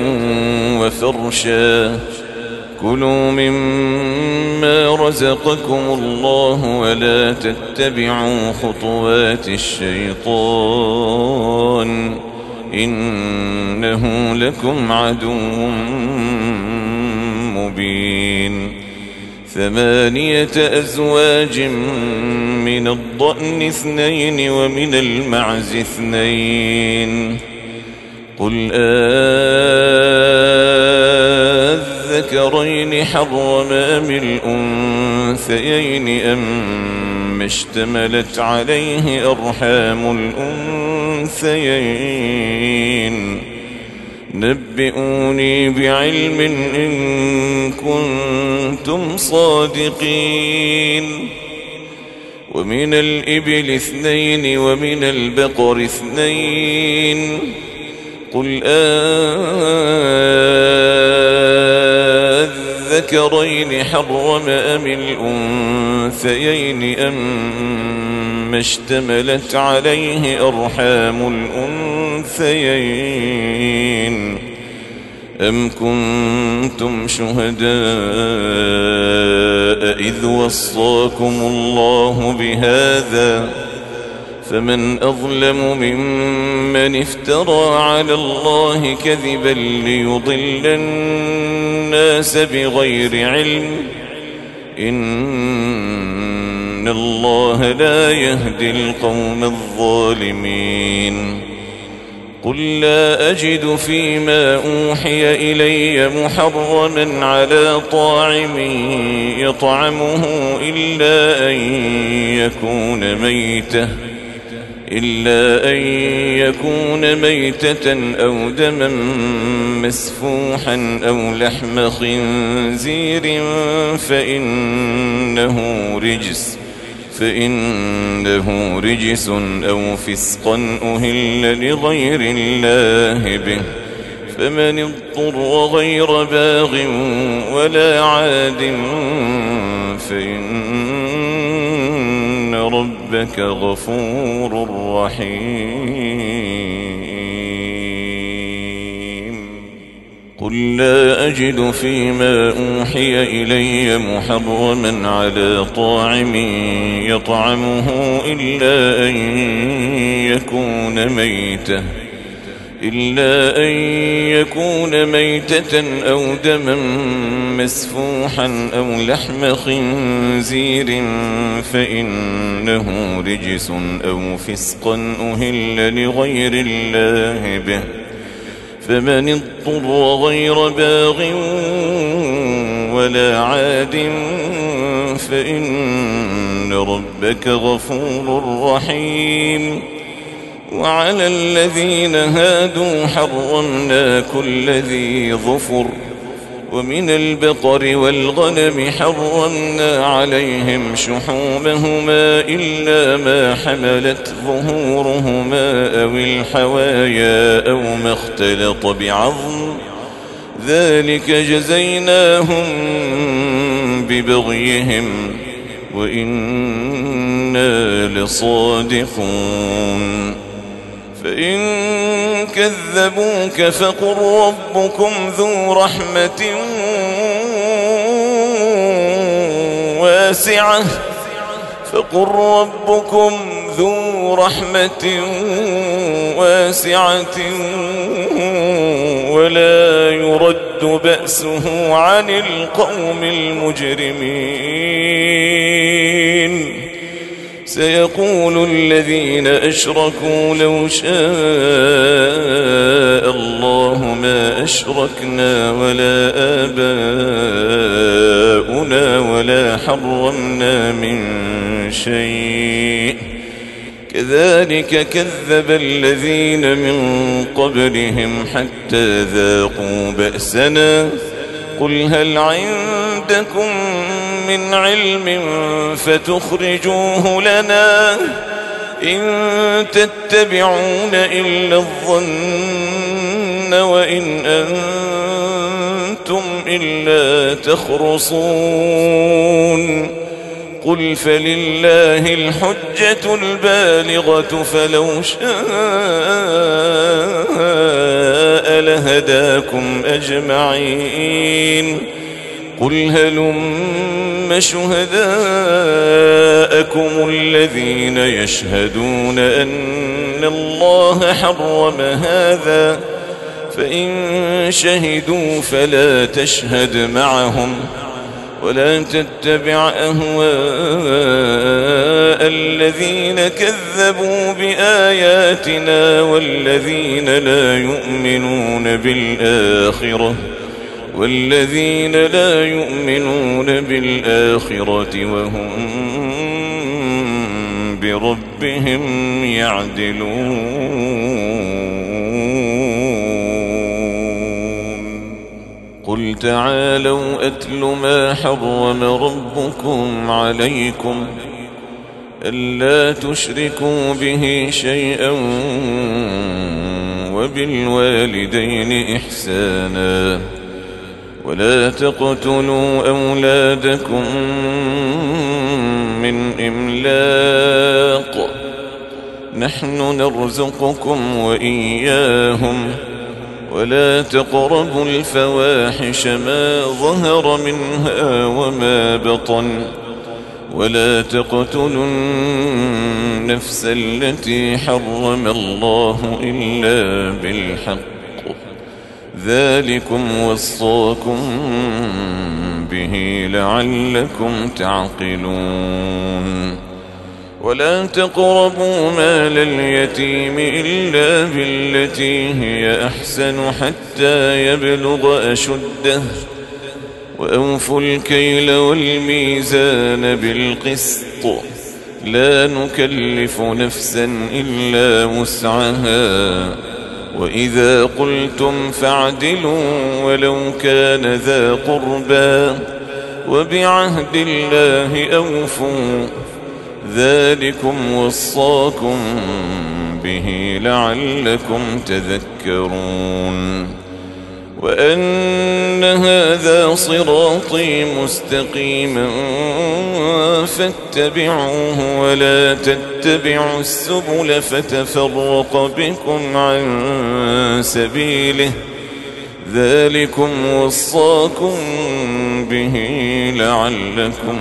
وفرشا كلوا مما رزقكم الله ولا تتبعوا خطوات الشيطان إنه لكم عدو مبين. ثمانية أزواج من الضأن اثنين ومن المعز اثنين قل أذكرين حرم أم الأنثيين أم اشتملت عليه أرحام الأنثيين نبئوني بعلم إن كنتم صادقين. ومن الإبل اثنين ومن البقر اثنين قل أذكرين حرم أم الأنثيين أم اشتملت عليه أرحام الأنثيين أم كنتم شهداء إذ وصاكم الله بهذا فمن أظلم ممن افترى على الله كذبا ليضل الناس بغير علم إن الله لا يهدي القوم الظالمين. قل لا أجد فيما أوحي إلي محرما على طاعم يطعمه إلا أن يكون ميتة إلا أن يكون ميتة أو دما مسفوحا أو لحم خنزير فإنه رجس فإنه رجس أو فسقا أهل لغير الله به فمن اضطر غير باغ ولا عاد فإن ربك غفور رحيم. قل لا أجد فيما أوحي إلي محرما على طاعم يطعمه إلا أن يكون ميتة إلا أن يكون ميتة أو دما مسفوحا أو لحم خنزير فإنه رجس أو فسقا أهل لغير الله به فمن اضطر غير باغ ولا عاد فإن ربك غفور رحيم. وعلى الذين هادوا حرمنا كل ذي ظفر ومن البقر والغنم حرمنا عليهم شحومهما إلا ما حملت ظهورهما أو الحوايا أو ما اختلط بعظم ذلك جزيناهم ببغيهم وإنا لصادقون. فإن كذبوك فقل ربكم ذو رحمة واسعة فقل ربكم ذو رحمة واسعة ولا يرد بأسه عن القوم المجرمين. سيقول الذين أشركوا لو شاء الله ما أشركنا ولا آباؤنا ولا حرمنا من شيء كذلك كذب الذين من قبلهم حتى ذاقوا بأسنا قل هل عندكم من علم فتخرجوه لنا إن تتبعون إلا الظن وإن أنتم إلا تخرصون. قل فلله الحجة البالغة فلو شاء لهداكم أجمعين. قل هلم شهداءكم الذين يشهدون أن الله حرم هذا فإن شهدوا فلا تشهد معهم ولا تتبع أهواء الذين كذبوا بآياتنا والذين لا يؤمنون بالآخرة والذين لا يؤمنون بالآخرة وهم بربهم يعدلون. قل تعالوا أتل ما حرم ربكم عليكم ألا تشركوا به شيئا وبالوالدين إحسانا ولا تقتلوا أولادكم من إملاق نحن نرزقكم وإياهم ولا تقربوا الفواحش ما ظهر منها وما بطن ولا تقتلوا النفس التي حرم الله إلا بالحق ذلكم وصاكم به لعلكم تعقلون. ولا تقربوا مال اليتيم إلا بالتي هي أحسن حتى يبلغ أشده وأوفوا الكيل والميزان بالقسط لا نكلف نفسا إلا وسعها وإذا قلتم فاعدلوا ولو كان ذا قربى وبعهد الله أوفوا ذلكم وصاكم به لعلكم تذكرون. وأن هذا صراطي مستقيما فاتبعوه ولا تتبعوا السبل فتفرق بكم عن سبيله ذلكم وصاكم به لعلكم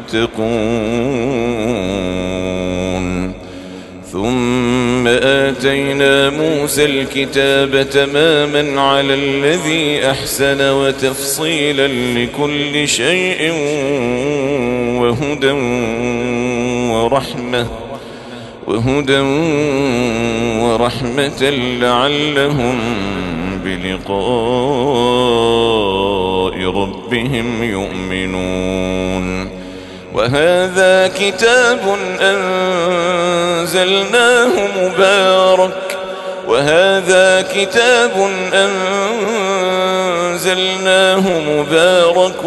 تتقون ثم آتينا موسى الكتاب تماما على الذي أحسن وتفصيلا لكل شيء وهدى ورحمة وهدى ورحمة لعلهم بلقاء ربهم يؤمنون وهذا كتاب أنزلناه مبارك وهذا كتاب أنزلناه مبارك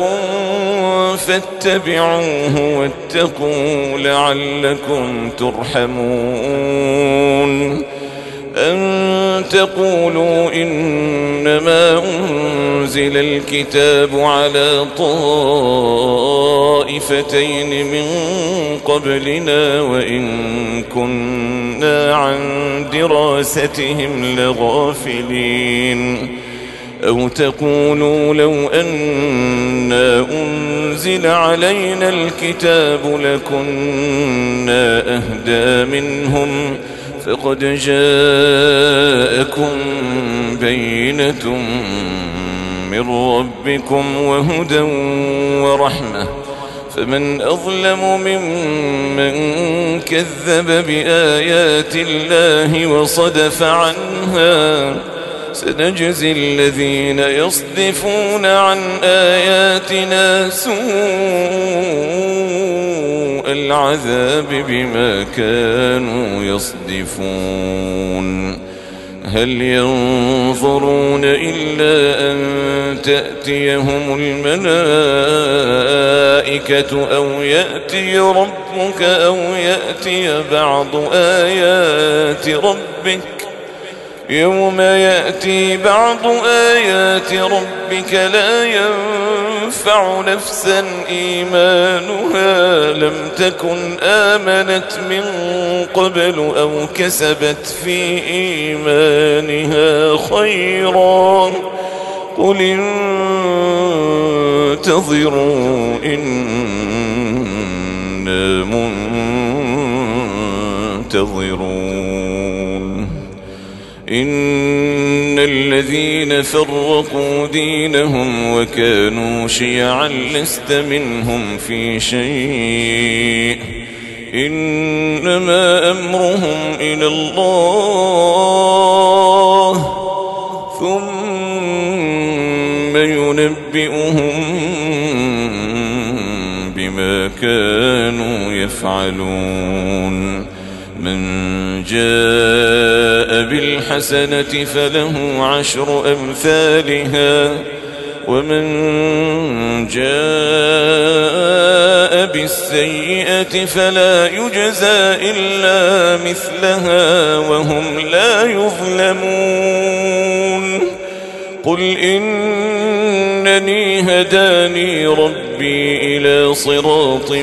فاتبعوه واتقوا لعلكم ترحمون أن تقولوا إنما أنزل الكتاب على طائفتين من قبلنا وإن كنا عن دراستهم لغافلين أو تقولوا لو أنا أنزل علينا الكتاب لكنا أهدى منهم فقد جاءكم بينة من ربكم وهدى ورحمة فمن أظلم ممن كذب بآيات الله وصدف عنها سنجزي الذين يصدفون عن آياتنا سوء العذاب بما كانوا يصدفون هل ينظرون إلا أن تأتيهم الملائكة أو يأتي ربك أو يأتي بعض آيات ربك يوم يأتي بعض آيات ربك لا ينفع نفسا إيمانها لم تكن آمنت من قبل أو كسبت في إيمانها خيرا قل انتظروا إنا منتظرون إن الذين فرقوا دينهم وكانوا شيعا لست منهم في شيء إنما أمرهم إلى الله ثم ينبئهم بما كانوا يفعلون من جاء بالحسنة فله عشر أمثالها ومن جاء بالسيئة فلا يجزى إلا مثلها وهم لا يظلمون قل إنني هداني ربي إلى صراط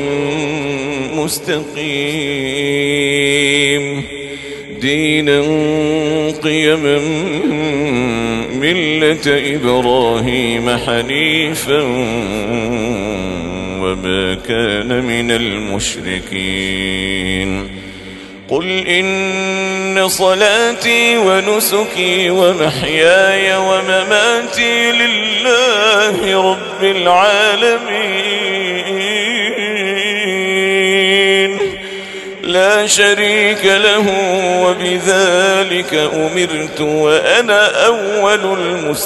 مستقيم دينا قيما ملة إبراهيم حنيفا وما كان من المشركين قل إن صلاتي ونسكي ومحياي ومماتي لله رب العالمين لا شريك له وبذلك أمرت وأنا أول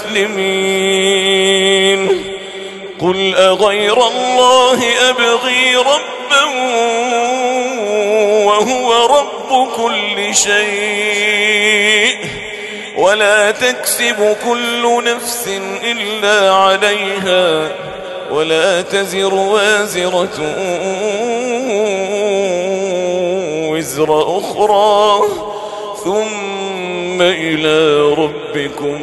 المسلمين قل أغير الله أبغي ربا وهو رب كل شيء ولا تكسب كل نفس إلا عليها ولا تزر وازرة وزر أخرى ثم إلى ربكم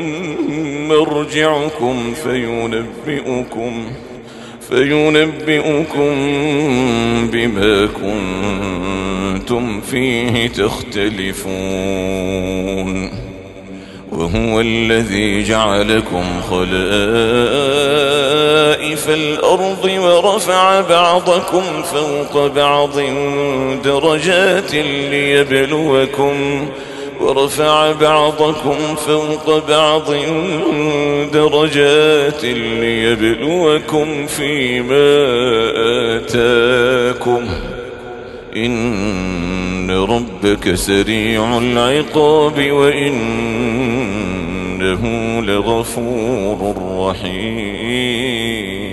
مرجعكم فينبئكم فينبئكم بما كنتم فيه تختلفون وهو الذي جعلكم خلائف الأرض ورفع بعضكم فوق بعض درجات ليبلوكم ورفع بعضكم فوق بعض درجات ليبلوكم فيما آتاكم إن ربك سريع العقاب وإنه لغفور رحيم.